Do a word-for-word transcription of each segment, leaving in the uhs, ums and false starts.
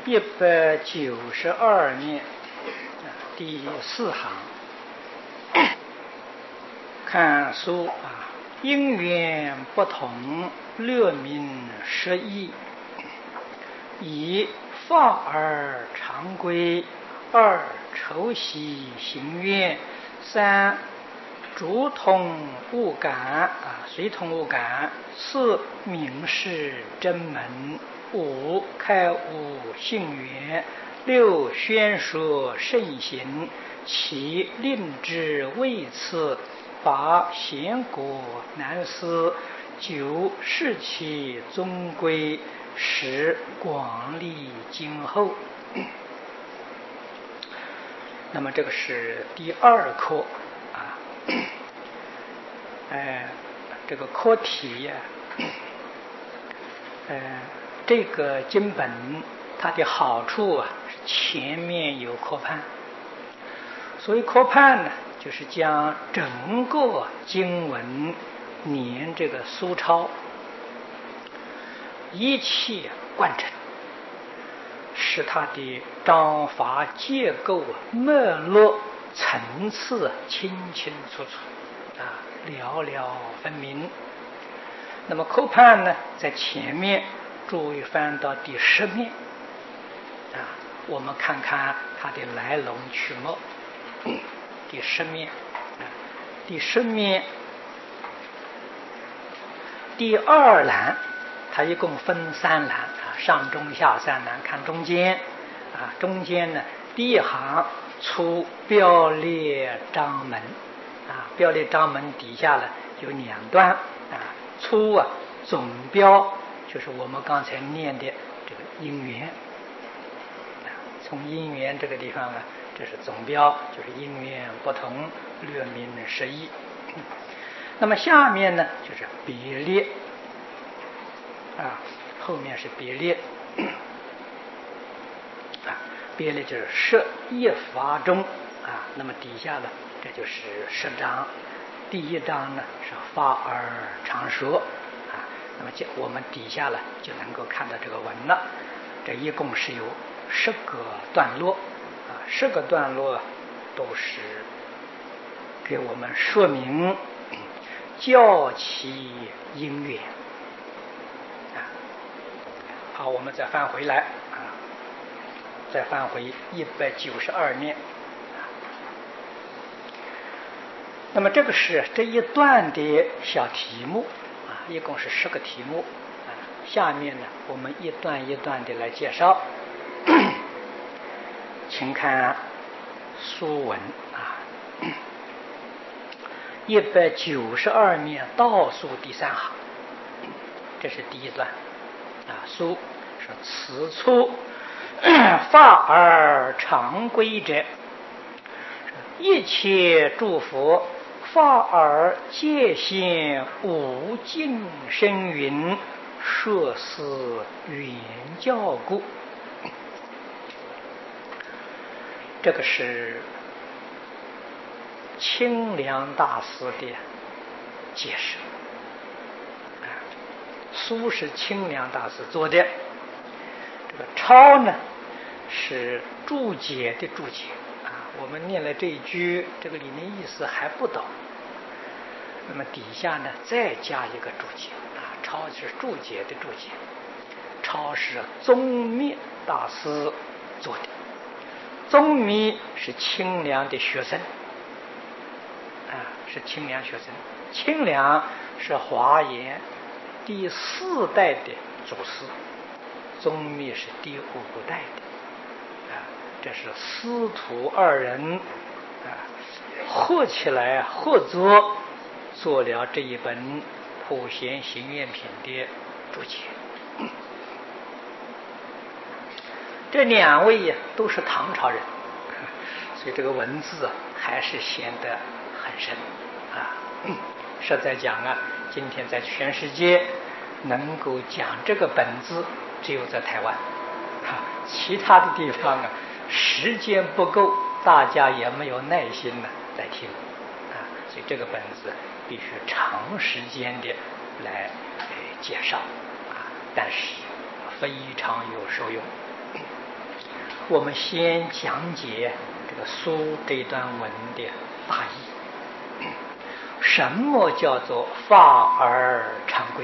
一百九十二面第四行，看书啊，因缘不同，略名实义。一法而常规，二酬习行愿，三逐通悟感啊，随通悟感，四明示真门，五开悟性缘，六宣说圣行，七令之位次，八贤果难思，九视其宗规，十广利今后。那么这个是第二课啊，哎，这个课题呀、呃，这个经本它的好处啊，是前面有课判，所以课判呢，就是将整个经文连这个书抄一气贯彻，使它的章法结构脉络层次清清楚楚啊，了了分明。那么课判呢，在前面注意翻到第十面啊，我们看看它的来龙去脉。第十面啊，第十面第二栏，它一共分三栏啊，上中下三栏，看中间啊，中间呢第一行出标列章门啊，标列章门底下呢有两段啊，出啊总标就是我们刚才念的这个因缘啊，从因缘这个地方呢，这是总标，就是因缘不同，略名实义。那么下面呢就是别列啊，后面是别列啊，别列就是十一法中啊，那么底下呢这就是十章，第一章呢是法而常说啊，那么我们底下呢就能够看到这个文了，这一共是有十个段落啊，十个段落都是给我们说明教其因缘啊。好，我们再翻回来啊，再翻回一百九十二面。那么这个是这一段的小题目啊，一共是十个题目啊。下面呢，我们一段一段的来介绍。请看书文啊，一百九十二面倒数第三行，这是第一段啊。书是此处法而常规者，一切诸佛法而界限无尽深云，摄思原教故。这个是清凉大师的解释啊，书是清凉大师做的，这个抄呢是注解的注解啊。我们念了这一句，这个里面意思还不懂，那么底下呢再加一个注解啊，抄是注解的注解，抄是宗密大师做的。宗密是清凉的学生啊，是清凉学生。清凉是华严第四代的祖师，宗密是第五代的啊，这是师徒二人啊合起来合作做了这一本《普贤行愿品》的注解。这两位呀都是唐朝人，所以这个文字啊还是显得很深啊。实在讲啊，今天在全世界能够讲这个本字，只有在台湾啊，其他的地方啊时间不够，大家也没有耐心呢来听啊，所以这个本子必须长时间的来、呃、介绍啊，但是非常有受用。 我们先讲解这个书这一段文的大意。什么叫做法而常规？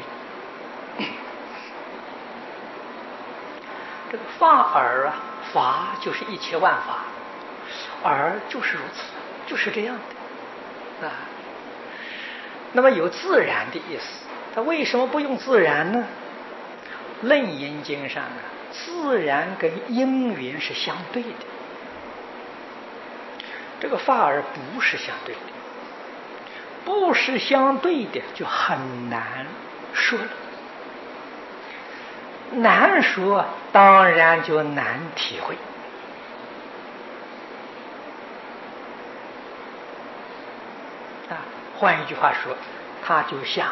这个法而啊，法就是一切万法，而就是如此，就是这样的啊。那么有自然的意思，他为什么不用自然呢？楞严经上啊，自然跟因缘是相对的，这个法而不是相对的，不是相对的就很难说了。难说，当然就难体会。啊，换一句话说，它就像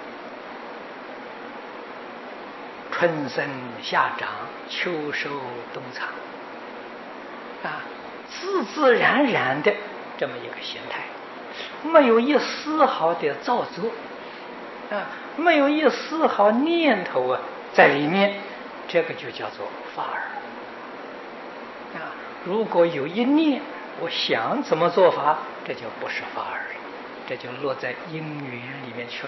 春生夏长，秋收冬藏，啊，自自然然的这么一个形态，没有一丝毫的造作，啊，没有一丝毫念头啊在里面，这个就叫做法尔。啊，如果有一念，我想怎么做法，这就不是法尔了，这就落在因缘里面去了。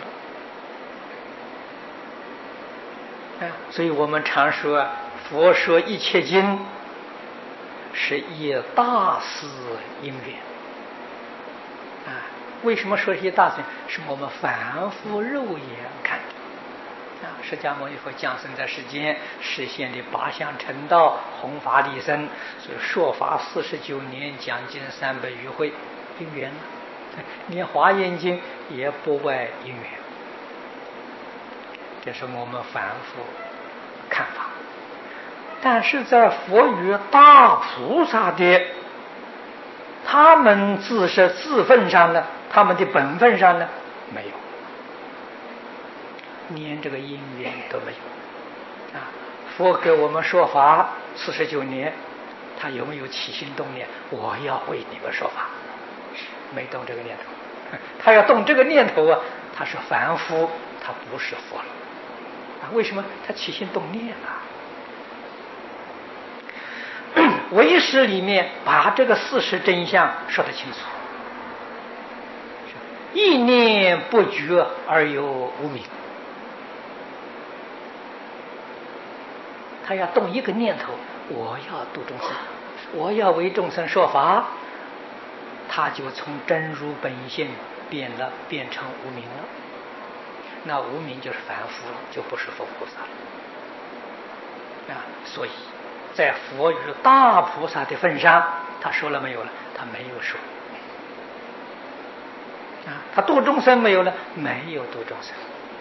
啊，所以我们常说，佛说一切经是以大事因缘。啊，为什么说一些大事？是我们凡夫肉眼看的。啊，释迦牟尼佛降生在世间，实现的八相成道，弘法利生，所以说法四十九年，讲经三百余会，因缘。连华严经也不外因缘。这是我们凡夫看法，但是在佛与大菩萨的他们自是自分上呢，他们的本分上呢，没有，连这个因缘都没有。啊，佛给我们说法四十九年，他有没有起心动念？我要为你们说法，没动这个念头。他要动这个念头啊，他是凡夫，他不是佛了。啊，为什么他起心动念啊？唯识里面把这个事实真相说得清楚，一念不觉而有无明。他要动一个念头，我要度众生，我要为众生说法，他就从真如本性变了，变成无明了。那无明就是凡夫了，就不是佛菩萨了。啊，所以在佛与大菩萨的份上，他说了没有了？他没有说。啊，他度众生没有了？没有度众生。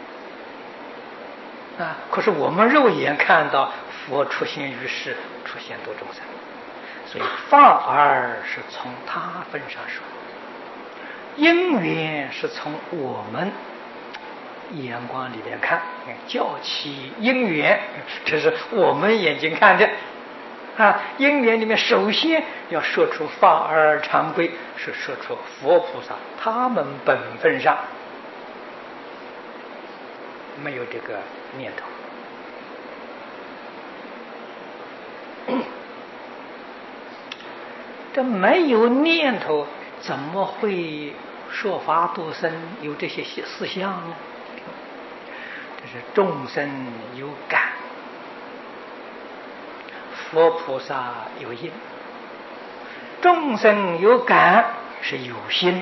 啊，可是我们肉眼看到佛出现于世，出现度众生，所以法而是从他份上说，因缘是从我们眼光里面看，教其因缘，这是我们眼睛看的啊。因缘里面首先要说出法而常规，是说出佛菩萨他们本分上没有这个念头。这没有念头，怎么会说法度生有这些事项呢？这是众生有感，佛菩萨有因。众生有感是有心，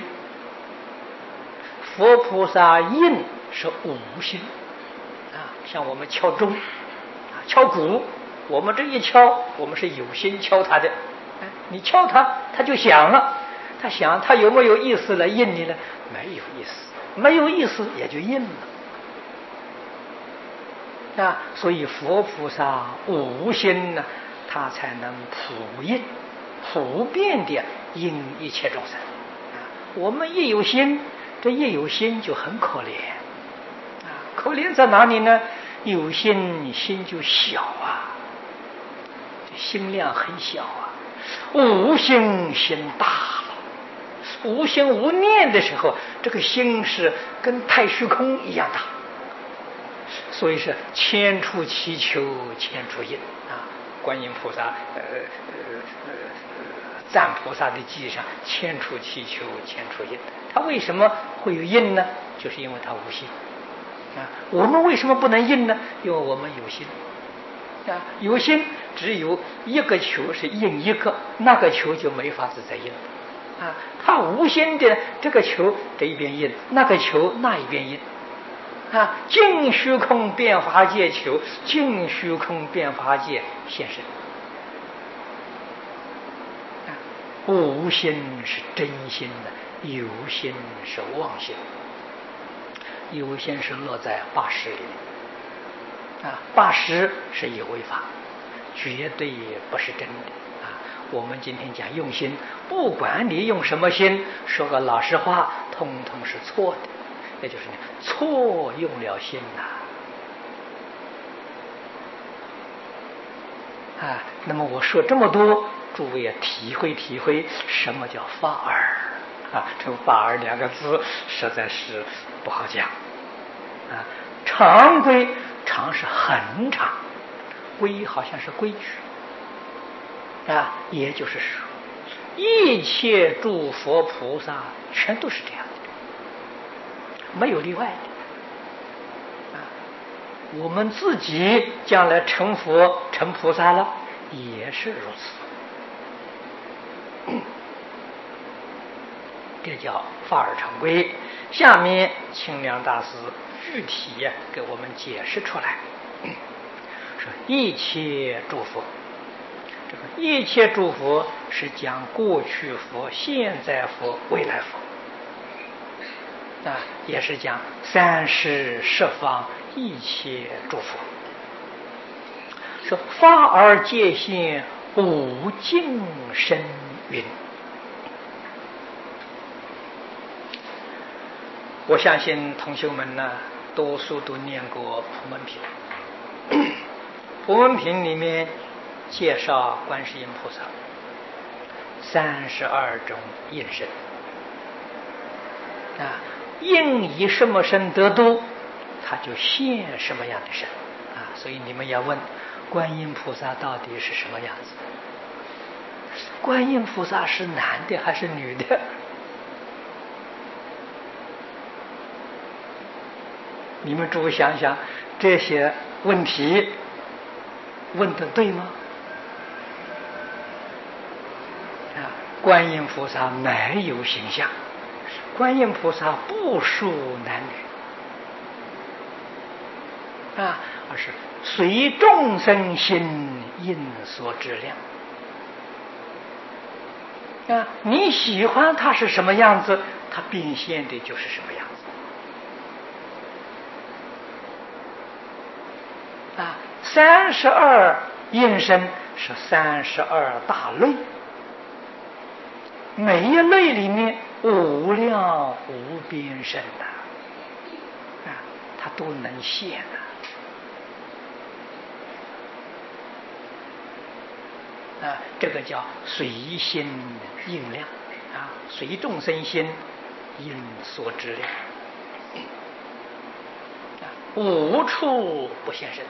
佛菩萨应是无心。啊，像我们敲钟、敲鼓，我们这一敲，我们是有心敲它的。你敲它，它就响了。它响，它有没有意思来应你呢？没有意思，没有意思也就应了。啊，所以佛菩萨无心呢，他才能普应、普遍的应一切众生。啊，我们一有心，这一有心就很可怜。啊，可怜在哪里呢？有心，心就小啊，心量很小啊。无心心大了，无心无念的时候，这个心是跟太虚空一样大。所以是千处祈求千处应啊， 观音菩萨呃呃呃赞菩萨的记上千处祈求千处应，他为什么会有应呢？就是因为他无心啊。我们为什么不能应呢？因为我们有心啊，有心只有一个球是应一个，那个球就没法子再应啊。他无心的这个球这一边应，那个球那一边应啊。尽虚空变法界求，尽虚空变法界现身。无心是真心的，有心是妄心。有心是落在八识里面啊，八识是有为法，绝对不是真的啊。我们今天讲用心，不管你用什么心，说个老实话，通通是错的，也就是你错用了心呐啊。那么我说这么多，诸位啊，体会体会什么叫法耳啊？这个法耳两个字实在是不好讲啊。常规常是很长，规好像是规矩啊，也就是说，一切诸佛菩萨全都是这样的，没有例外的啊。我们自己将来成佛成菩萨了，也是如此。这叫法尔常规。下面清凉大师具体给我们解释出来，说一切诸佛，这个一切诸佛是讲过去佛、现在佛、未来佛啊，也是讲三世十方一切诸佛。说法而界现无尽深云。我相信同学们呢，多数都念过普门品。普门品里面介绍观世音菩萨三十二种应身啊，应以什么身得度，他就现什么样的身啊。所以你们要问观音菩萨到底是什么样子？观音菩萨是男的还是女的？你们诸位想想，这些问题问得对吗？啊，观音菩萨没有形象，观音菩萨不属男女啊，而是随众生心应所知量啊。你喜欢他是什么样子，他变现的就是什么样子。啊，三十二应身是三十二大类，每一类里面无量无边身的啊，它都能现的啊，这个叫随心应量啊，随众生心应所知量啊，无处不现身。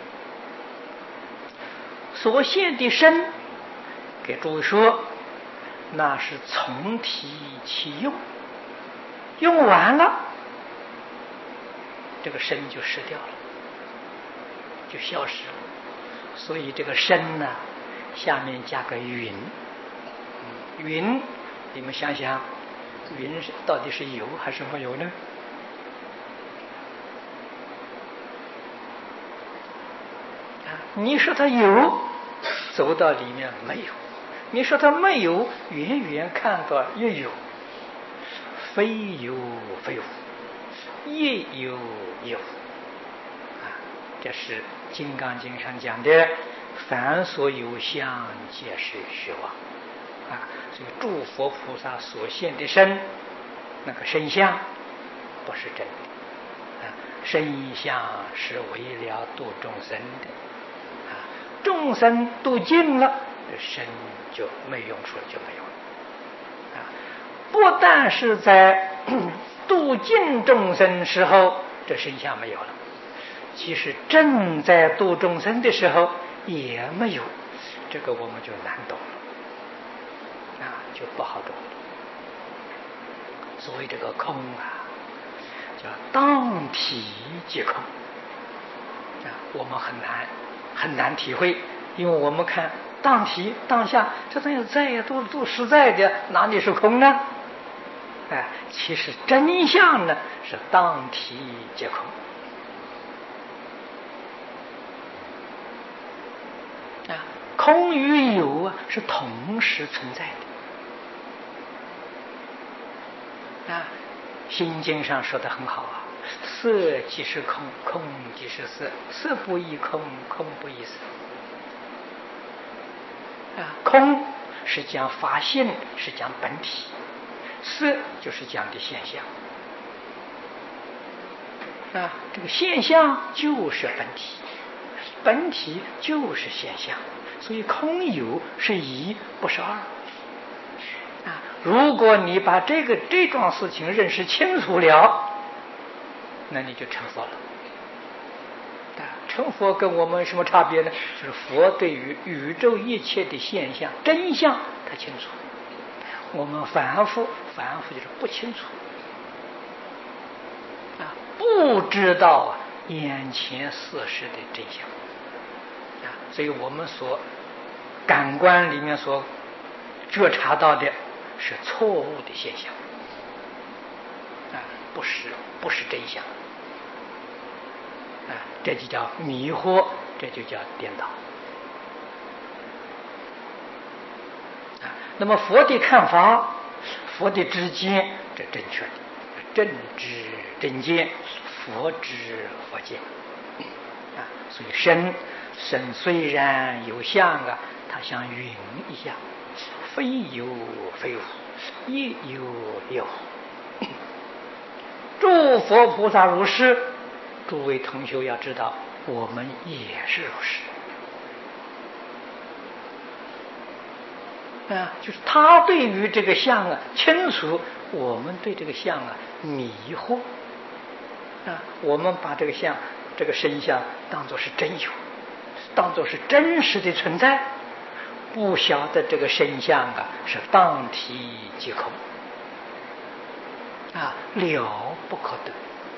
所现的身，给诸位说，那是从体起用，用完了，这个身就失掉了，就消失了。所以这个身呢，下面加个云，云，你们想想，云到底是有还是没有呢？你说它有，走到里面没有；你说它没有，远远看到又有。非有非无，亦有亦无啊！这是《金刚经》上讲的“凡所有相，皆是虚妄”啊。所以诸佛菩萨所现的身，那个身相不是真的啊，身相是为了度众生的。众生度尽了，这身就没用处了，就没有了啊！不但是在度尽众生时候，这身相没有了，其实正在度众生的时候也没有， 这个我们就难懂了，啊，就不好懂。所谓这个空啊，叫当体即空啊，我们很难很难体会，因为我们看当体当下这东西在呀，都都实在的，哪里是空呢？哎，其实真相呢是当体即空啊，空与有啊是同时存在的啊。心经上说的很好啊，色即是空，空即是色，色不异空，空不异色啊。空是讲法性，是讲本体，色就是讲的现象啊。这个现象就是本体，本体就是现象，所以空有是一，不是二啊。如果你把这个这桩事情认识清楚了，那你就成佛了啊。成佛跟我们什么差别呢？就是佛对于宇宙一切的现象真相他清楚，我们凡夫凡夫就是不清楚啊，不知道啊眼前事实的真相啊，所以我们所感官里面所觉察到的是错误的现象啊，不是不是真相啊，这就叫迷惑，这就叫颠倒啊。那么佛的看法，佛的知见，这正确的正知正见，佛知佛见啊。所以身身虽然有相啊，它像云一样，非有非无，亦有亦无。诸佛菩萨如是，诸位同学要知道，我们也是如是啊。就是他对于这个相啊清楚，我们对这个相啊迷惑啊。我们把这个相这个身相当作是真有，当作是真实的存在，不晓得这个身相啊是当体即空啊，了不可得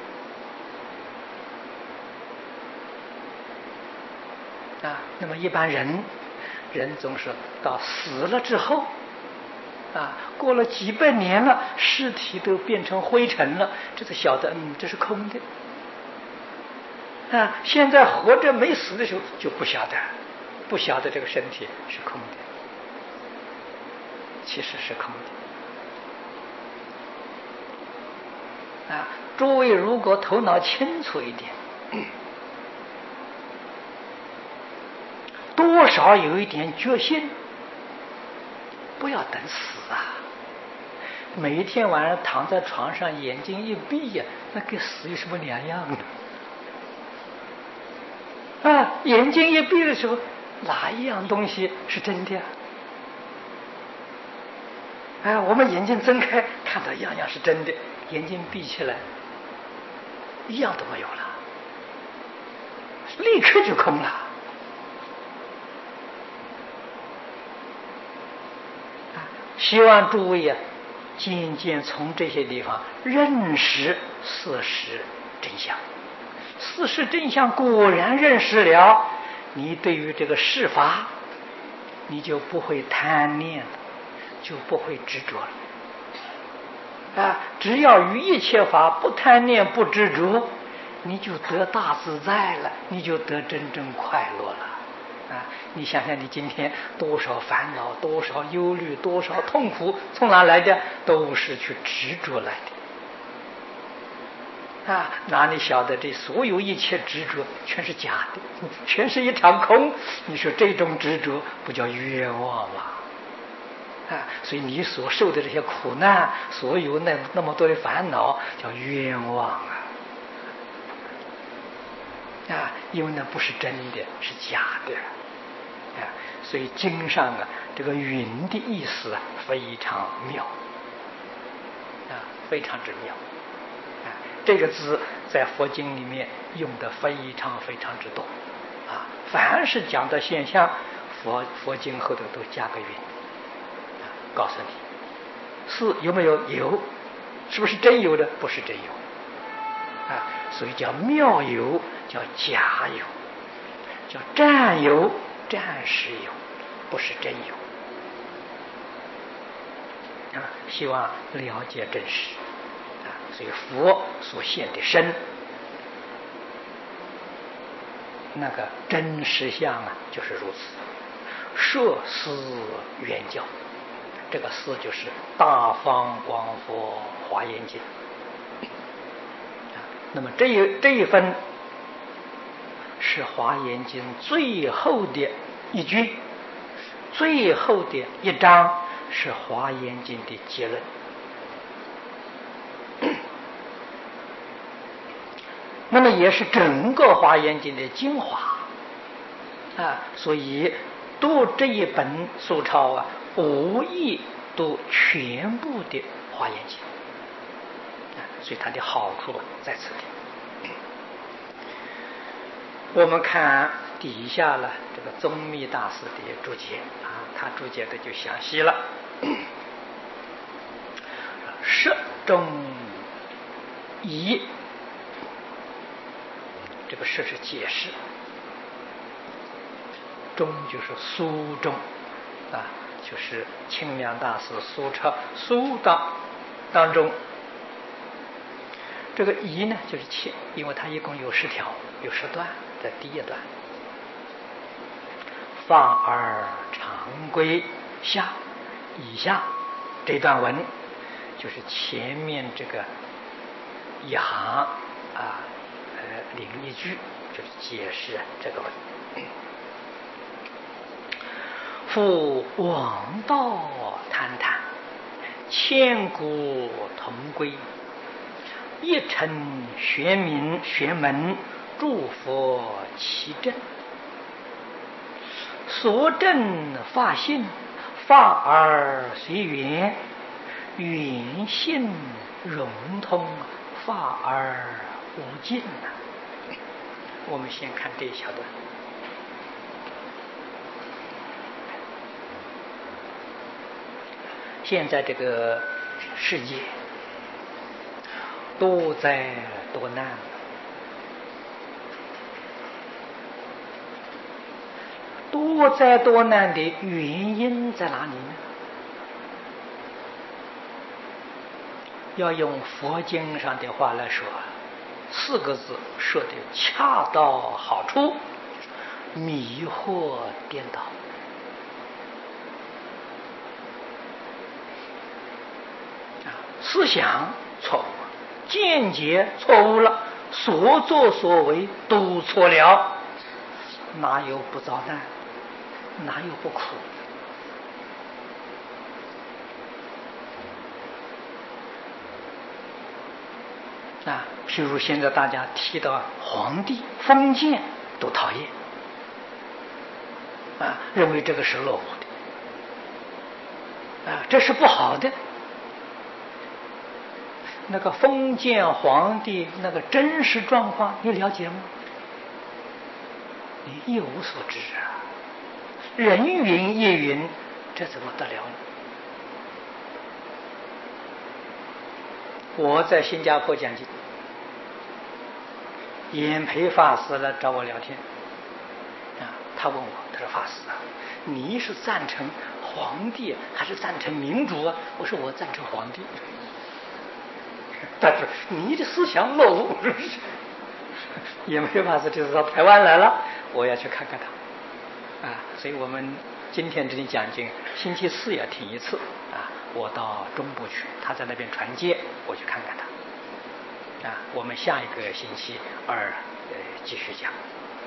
啊。那么一般人人总是到死了之后啊，过了几百年了，尸体都变成灰尘了，这才晓得嗯这是空的啊。现在活着没死的时候就不晓得不晓得这个身体是空的，其实是空的啊。诸位如果头脑清楚一点，多少有一点决心，不要等死啊。每一天晚上躺在床上，眼睛一闭呀，那跟死有什么两样呢？啊，眼睛一闭的时候，哪一样东西是真的啊？啊，我们眼睛睁开，看到样样是真的，眼睛闭起来，一样都没有了，立刻就空了。希望诸位啊，渐渐从这些地方认识事实真相。事实真相果然认识了，你对于这个事法，你就不会贪念了，就不会执着了。啊，只要于一切法不贪念不执着，你就得大自在了，你就得真正快乐了。啊，你想想，你今天多少烦恼，多少忧虑，多少痛苦，从哪来的？都是去执着来的。啊，哪里晓得这所有一切执着全是假的，全是一场空？你说这种执着不叫冤枉吗？啊，所以你所受的这些苦难，所有那那么多的烦恼，叫冤枉啊！啊，因为那不是真的，是假的。啊，所以经上啊，这个云的意思啊，非常妙，啊，非常之妙，啊，这个字在佛经里面用的非常非常之多，啊，凡是讲的现象， 佛佛经后头都加个云，告诉你是有没有？有，是不是真有的？不是真有啊，所以叫妙有，叫假有，叫暂有，暂时有，不是真有啊。希望了解真实啊，所以佛所现的身，那个真实相啊，就是如此。摄思圆教，这个思就是大方广佛华严经。那么这一这一分是华严经最后的一句，最后的一章是华严经的结论。那么也是整个华严经的精华啊，所以读这一本素钞啊，无意读全部的华严经啊，所以它的好处在此地。我们看底下了这个宗密大师的注解啊，他注解的就详细了。摄中疑，这个摄是解释，中就是书中啊，就是清凉大师书抄书当当中。这个疑呢就是切，因为它一共有十条，有十段，在第一段。放而常归下，以下这段文就是前面这个一行啊，呃，领一句，就是解释这个文。复王道谈谈，千古同归。一尘玄明玄门，诸佛齐正。所证法性，法而随缘，缘性融通，法而无尽啊。我们先看这一小段。现在这个世界多灾多难，多灾多难的原因在哪里呢？要用佛经上的话来说，四个字说的恰到好处，迷惑颠倒。思想错误，见解错误了，所作所为都错了，哪有不遭难？哪有不苦？啊，譬如现在大家提到皇帝、封建，都讨厌，啊，认为这个是落伍的，啊，这是不好的。那个封建皇帝那个真实状况，你了解吗？你一无所知啊！人云亦云，这怎么得了呢？我在新加坡讲经，演培法师来找我聊天啊，他问我，他说：“法师啊，你是赞成皇帝还是赞成民主啊？”我说：“我赞成皇帝。”但是你的思想落伍，是不是？也没法子，就是到台湾来了，我要去看看他啊。所以我们今天这里讲经，星期四要听一次啊。我到中部去，他在那边传戒，我去看看他啊。我们下一个星期二呃继续讲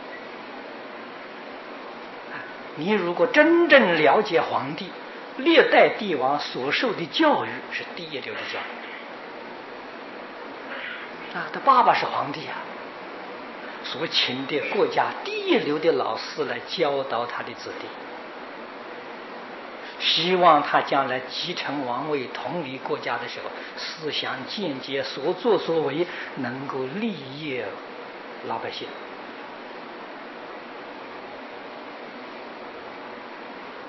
啊。你如果真正了解皇帝，历代帝王所受的教育是第一流的教育。啊，他爸爸是皇帝啊，所请的国家第一流的老师来教导他的子弟，希望他将来继承王位、统领国家的时候，思想见解、所作所为能够利益老百姓。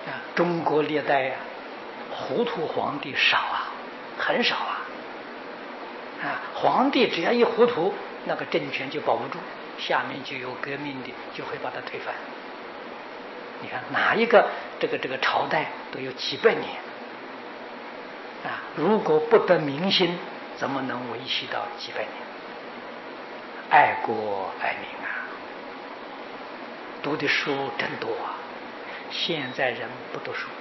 啊，中国历代呀、啊，糊涂皇帝少啊，很少啊。啊，皇帝只要一糊涂，那个政权就保不住，下面就有革命的，就会把它推翻。你看哪一个这个这个朝代都有几百年啊，如果不得民心，怎么能维系到几百年？爱国爱民啊，读的书真多啊，现在人不读书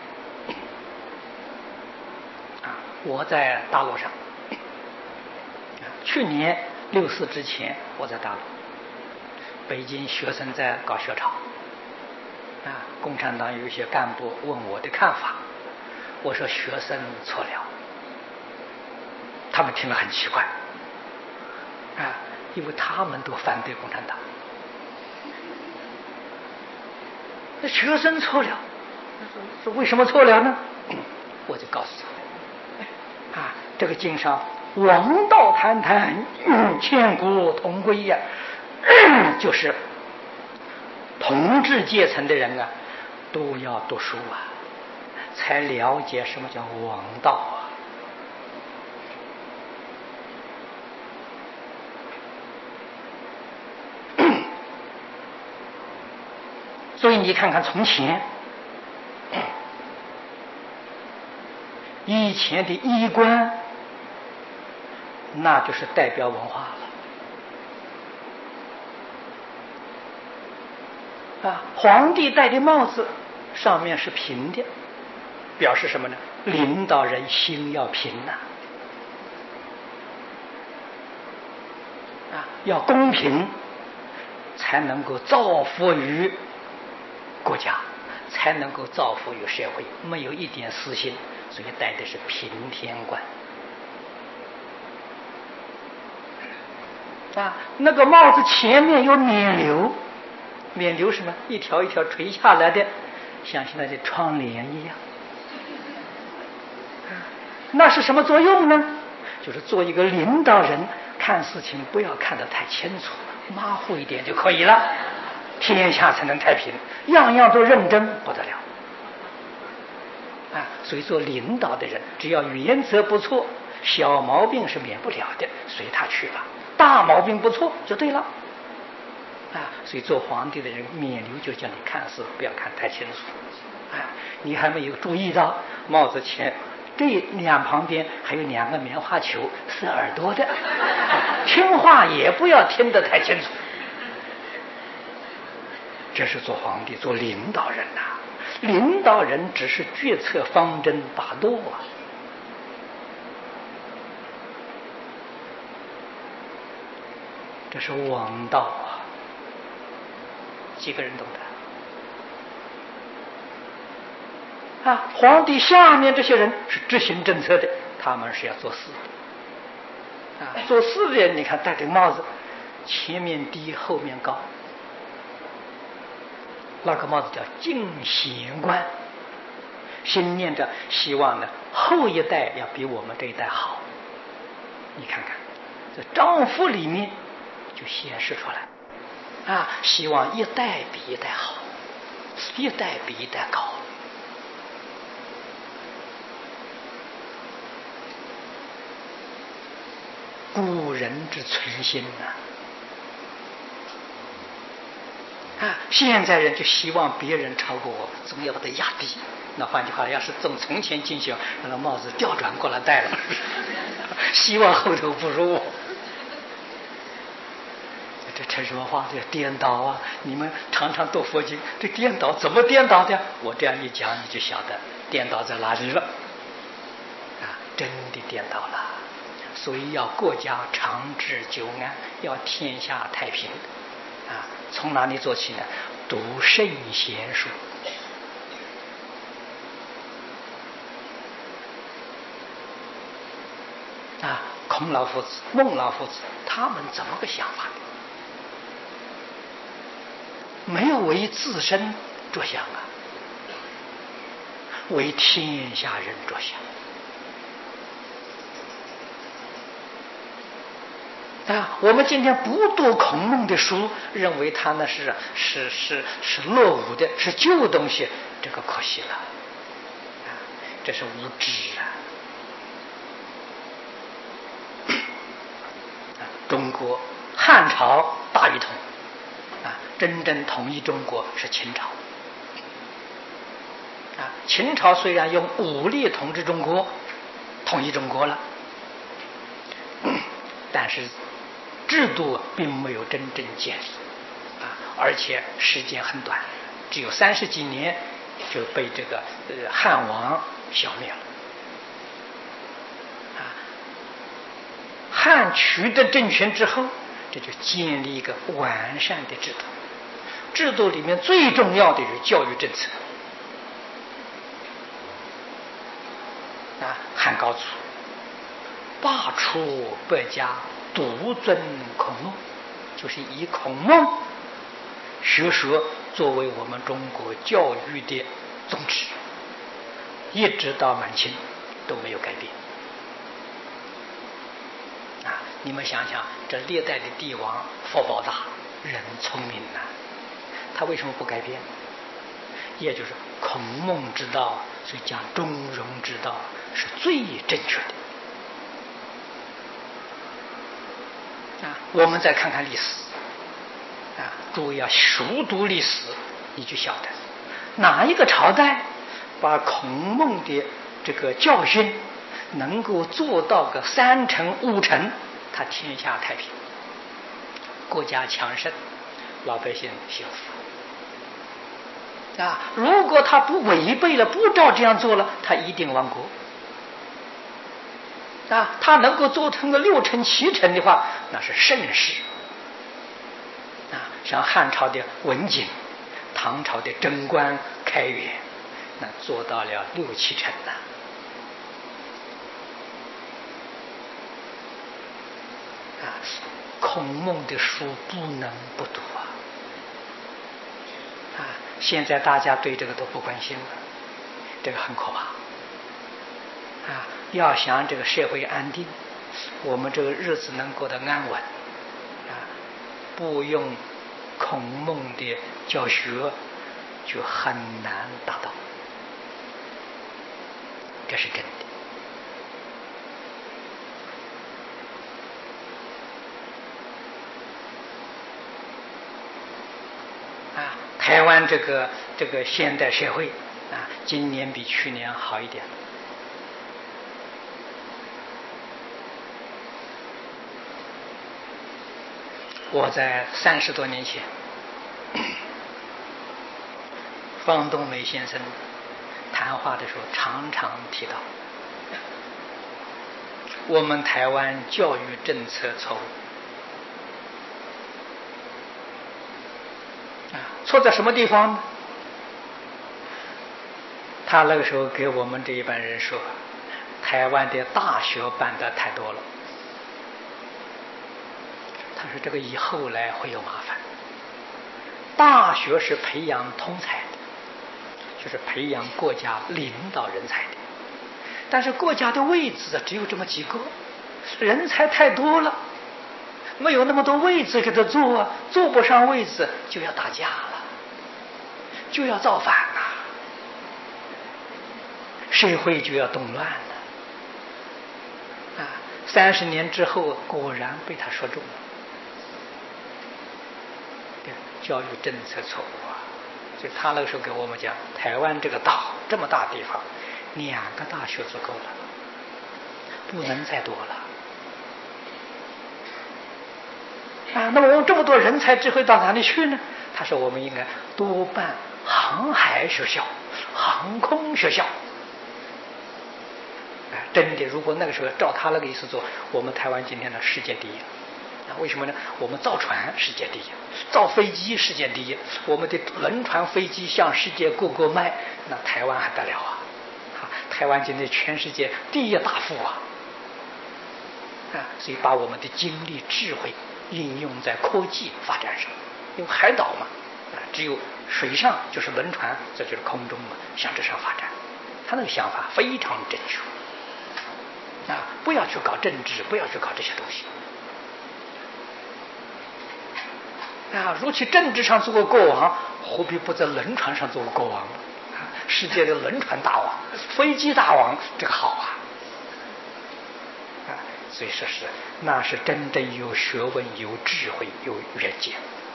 啊。我在大陆上，去年六四之前我在大陆，北京学生在搞学潮啊，共产党有一些干部问我的看法，我说学生错了，他们听了很奇怪啊，因为他们都反对共产党。那学生错了，是为什么错了呢？我就告诉他啊，这个经上王道坦坦，千古同归呀、啊，就是统治阶层的人啊，都要读书啊，才了解什么叫王道啊。所以你看看从前，以前的衣冠，那就是代表文化了啊。皇帝戴的帽子上面是平的，表示什么呢？领导人心要平呐、啊，啊，要公平，才能够造福于国家，才能够造福于社会，没有一点私心，所以戴的是平天冠啊。那个帽子前面有冕旒，冕旒什么？一条一条垂下来的，像现在的窗帘一样。那是什么作用呢？就是做一个领导人，看事情不要看得太清楚，马虎一点就可以了，天下才能太平，样样都认真不得了啊！所以做领导的人，只要原则不错，小毛病是免不了的，随他去吧。大毛病不错就对了啊！所以做皇帝的人，冕旒就叫你看事不要看太清楚啊！你还没有注意到帽子前这两旁边还有两个棉花球是耳朵的，听话也不要听得太清楚。这是做皇帝做领导人呐、啊，领导人只是决策方针把舵啊。这是王道啊，几个人懂得啊？皇帝下面这些人是执行政策的，他们是要做事的啊。做事的人，你看戴这个帽子，前面低，后面高，那个帽子叫进贤冠，心念着希望呢，后一代要比我们这一代好。你看看，这章符里面就显示出来啊，希望一代比一代好，一代比一代高。古人之存心呐、啊，啊，现在人就希望别人超过我，总要把它压低。那换句话，要是从从前进行，那个帽子调转过来戴了，希望后头不如我。这成什么话？这颠倒啊！你们常常读佛经，这颠倒怎么颠倒的？我这样一讲，你就晓得颠倒在哪里了。啊，真的颠倒了。所以要国家长治久安，要天下太平。啊，从哪里做起呢？读圣贤书。啊，孔老夫子、孟老夫子，他们怎么个想法？没有为自身着想啊，为天下人着想啊！我们今天不读孔孟的书，认为他那是是是是落伍的，是旧东西，这个可惜了这是无知啊！中国汉朝大一统啊，真正统一中国是秦朝啊。秦朝虽然用武力统治中国，统一中国了，但是制度并没有真正建立啊，而且时间很短，只有三十几年就被这个呃汉王消灭了啊。汉取得政权之后，这就建立一个完善的制度，制度里面最重要的是教育政策啊。汉高祖罢黜百家，独尊孔孟，就是以孔孟学说作为我们中国教育的宗旨，一直到满清都没有改变啊！你们想想，这历代的帝王福报大，人聪明呐、啊，他为什么不改变？也就是孔孟之道，所以讲中庸之道是最正确的啊！我们再看看历史啊，诸位要熟读历史，你就晓得哪一个朝代把孔孟的这个教训能够做到个三成五成，他天下太平，国家强盛，老百姓幸福啊！如果他不违背了，不照这样做了，他一定亡国啊！他能够做成个六成七成的话，那是盛世啊！像汉朝的文景，唐朝的贞观、开元，那做到了六七成了啊！孔孟的书不能不读啊！啊，现在大家对这个都不关心了，这个很可怕啊！要想这个社会安定，我们这个日子能过得安稳啊，不用孔孟的教学就很难达到，这是真的啊。台湾这个这个现代社会啊，今年比去年好一点。我在三十多年前，方东梅先生谈话的时候常常提到，我们台湾教育政策错误啊，错在什么地方呢？他那个时候给我们这一班人说，台湾的大学办得太多了。他说这个以后来会有麻烦。大学是培养通才的，就是培养国家领导人才的，但是国家的位置只有这么几个，人才太多了，没有那么多位置给他坐啊，坐不上位置就要打架了，就要造反了，社会就要动乱了啊！三十年之后，果然被他说中了。教育政策错误啊！所以他那个时候给我们讲，台湾这个岛这么大地方，两个大学足够了，不能再多了啊！那么我们这么多人才智慧到哪里去呢？他说我们应该多办航海学校、航空学校。啊，真的，如果那个时候照他那个意思做，我们台湾今天的世界第一。为什么呢？我们造船世界第一，造飞机世界第一，我们的轮船飞机向世界各国卖，那台湾还得了啊！啊，台湾今天全世界第一大富啊！啊，所以把我们的精力、智慧应用在科技发展上，因为海岛嘛，啊，只有水上就是轮船，这就是空中嘛，向这上发展。他那个想法非常正确啊！不要去搞政治，不要去搞这些东西。啊，如其政治上做过国王，何必不在轮船上做过国王呢？啊， 世界的轮船大王、飞机大王，这个好啊！啊，所以说是那是真正有学问、有智慧、有远见。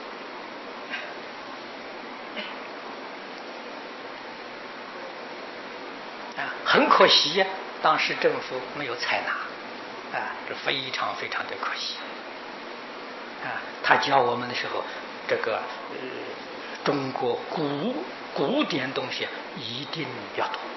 啊，很可惜呀、啊，当时政府没有采纳，啊，这非常非常的可惜。啊，他教我们的时候，这个呃，中国古古典东西一定要读。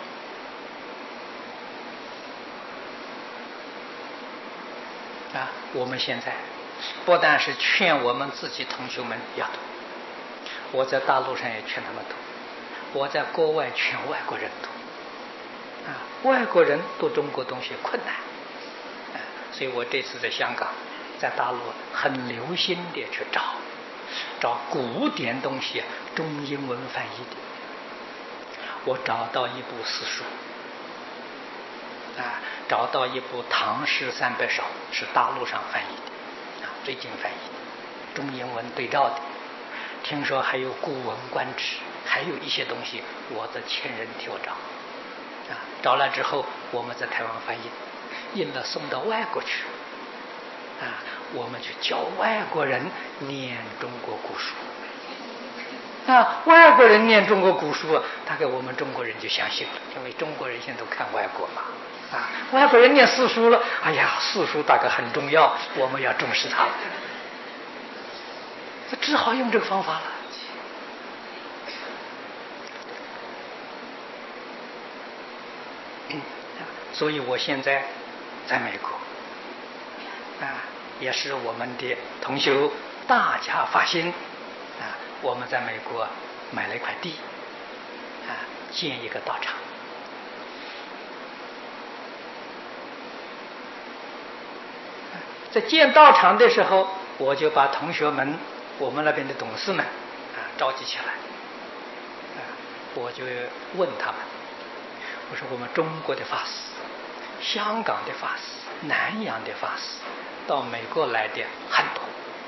啊，我们现在不但是劝我们自己同学们要读，我在大陆上也劝他们读，我在国外劝外国人读。啊，外国人读中国东西困难，啊，所以我这次在香港，在大陆很留心的去找，找古典东西中英文翻译的。我找到一部四书，啊，找到一部《唐诗三百首》，是大陆上翻译的，啊，最近翻译的，中英文对照的。听说还有《古文观止》，还有一些东西，我的前人替我找。啊，找了之后，我们在台湾翻译，印了送到外国去。啊，我们去教外国人念中国古书。啊，外国人念中国古书，大概我们中国人就相信了，因为中国人现在都看外国嘛。啊，外国人念四书了，哎呀，四书大概很重要，我们要重视它。只好用这个方法了。所以我现在在美国，啊，也是我们的同修大家发心，啊，我们在美国买了一块地，啊，建一个道场。在建道场的时候，我就把同学们，我们那边的董事们，啊，召集起来，啊，我就问他们，我说我们中国的法师，香港的法师，南洋的法师，到美国来的很多，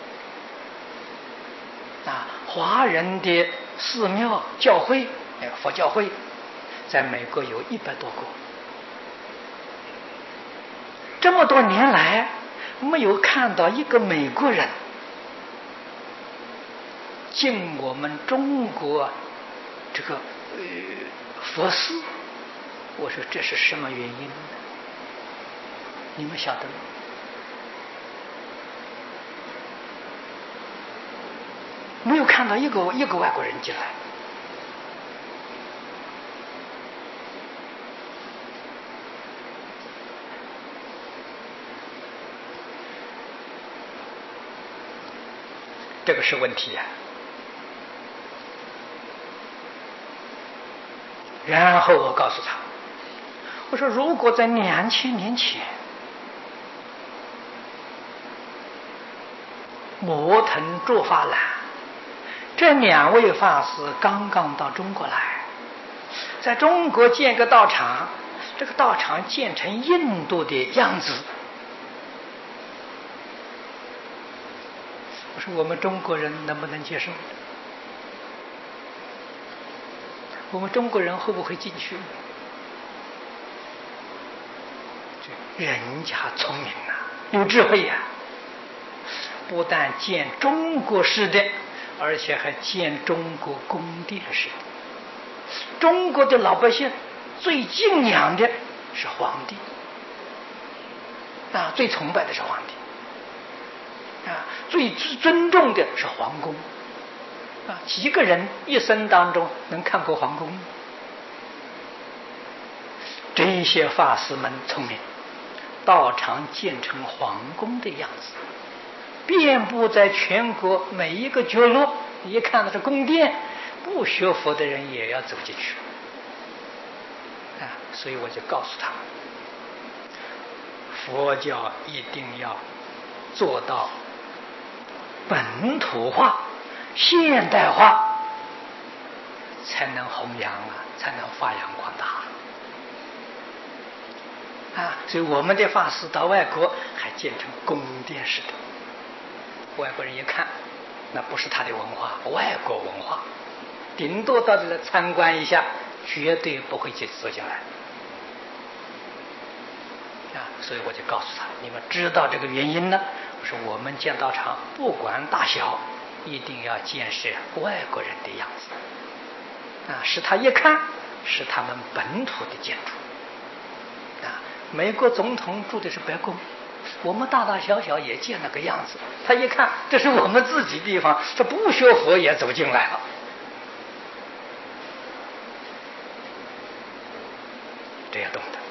啊，华人的寺庙教会，佛教会，在美国有一百多个，这么多年来没有看到一个美国人进我们中国这个呃佛寺，我说这是什么原因呢？你们晓得吗？没有看到一个一个外国人进来。这个是问题呀、啊。然后我告诉他，我说如果在两千年前，摩腾、竺法兰这两位法师刚刚到中国来，在中国建个道场，这个道场建成印度的样子，我说我们中国人能不能接受？我们中国人会不会进去？人家聪明啊，有智慧呀、啊，不但建中国式的，而且还建中国宫殿式的。中国的老百姓最敬仰的是皇帝，啊，最崇拜的是皇帝，啊，最尊重的是皇宫。啊，几个人一生当中能看过皇宫？这些法师们聪明，道场建成皇宫的样子，遍布在全国每一个角落。一看到这宫殿，不学佛的人也要走进去。啊，所以我就告诉他们，佛教一定要做到本土化、现代化，才能弘扬啊，才能发扬光大啊！所以我们的法师到外国还建成宫殿式的，外国人一看，那不是他的文化，外国文化，顶多到这来参观一下， 绝对不会去走下来。啊，所以我就告诉他，你们知道这个原因呢？我说我们建道场不管大小，一定要建设外国人的样子，啊，使他一看是他们本土的建筑。啊，美国总统住的是白宫，我们大大小小也建那个样子，他一看这是我们自己地方，这不学佛也走进来了。这要懂得。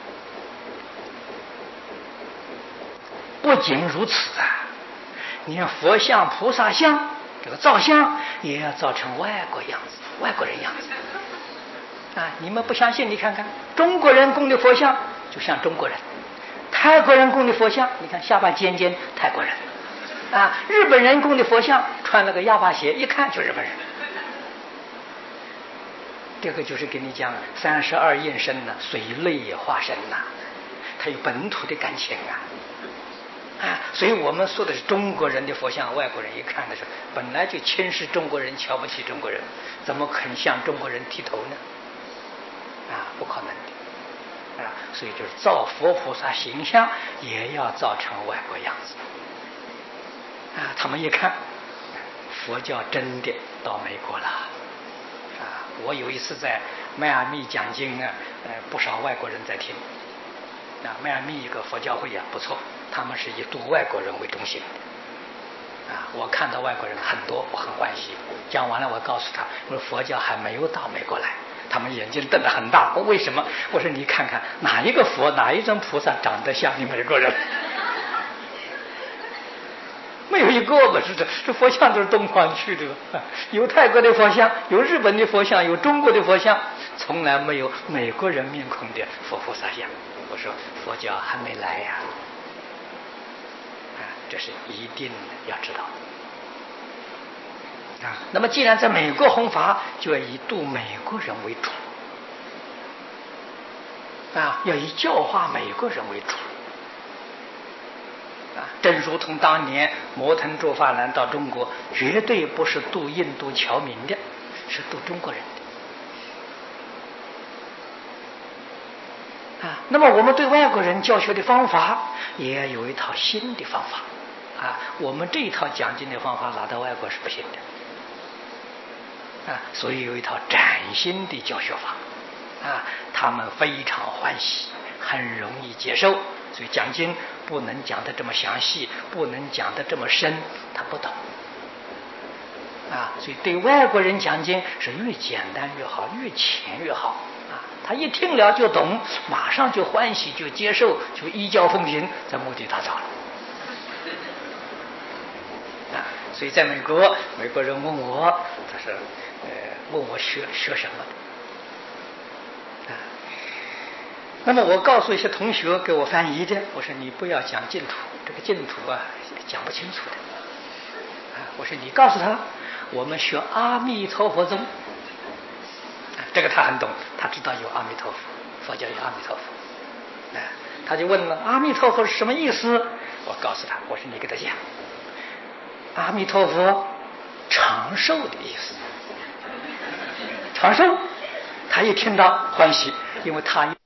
不仅如此啊，连佛像、菩萨像这个造像也要造成外国样子、外国人样子啊！你们不相信，你看看中国人供的佛像就像中国人，泰国人供的佛像，你看下巴尖尖，泰国人啊；日本人供的佛像穿了个亚巴鞋，一看就日本人。这个就是跟你讲三十二应身呢，水泪化身呐，他有本土的感情啊。啊，所以我们说的是中国人的佛像，外国人一看的时候，本来就轻视中国人，瞧不起中国人，怎么肯向中国人剃头呢？啊，不可能的啊！所以就是造佛菩萨形象，也要造成外国样子啊！他们一看，佛教真的到美国了啊！我有一次在迈阿密讲经啊，呃，不少外国人在听。啊，迈阿密一个佛教会啊，不错，他们是以度外国人为中心的。啊，我看到外国人很多，我很欢喜。讲完了，我告诉他，我说佛教还没有到美国来。他们眼睛瞪得很大，我为什么？我说你看看哪一个佛，哪一尊菩萨长得像你美国人？没有一个吧？是这这佛像都是东方去的，有泰国的佛像，有日本的佛像，有中国的佛像，从来没有美国人面孔的佛菩萨像。我说佛教还没来呀，啊，这是一定要知道啊。那么既然在美国弘法，就要以度美国人为主啊，要以教化美国人为主啊。正如同当年摩腾竺法兰到中国，绝对不是度印度侨民的，是度中国人的。啊，那么我们对外国人教学的方法也要有一套新的方法啊！我们这一套讲经的方法拿到外国是不行的啊，所以有一套崭新的教学法啊，他们非常欢喜，很容易接受。所以讲经不能讲得这么详细，不能讲得这么深，他不懂啊。所以对外国人讲经是越简单越好，越浅越好。他一听了就懂，马上就欢喜，就接受，就依教奉行，这目的达到了。啊，所以在美国，美国人问我，他说，呃，问我学学什么的。啊，那么我告诉一些同学给我翻译的，我说你不要讲净土，这个净土啊讲不清楚的。啊，我说你告诉他，我们学阿弥陀佛宗。这个他很懂，他知道有阿弥陀佛，佛教有阿弥陀佛，哎，他就问了阿弥陀佛是什么意思？我告诉他，我说你给他讲，阿弥陀佛长寿的意思，长寿。他一听到欢喜，因为他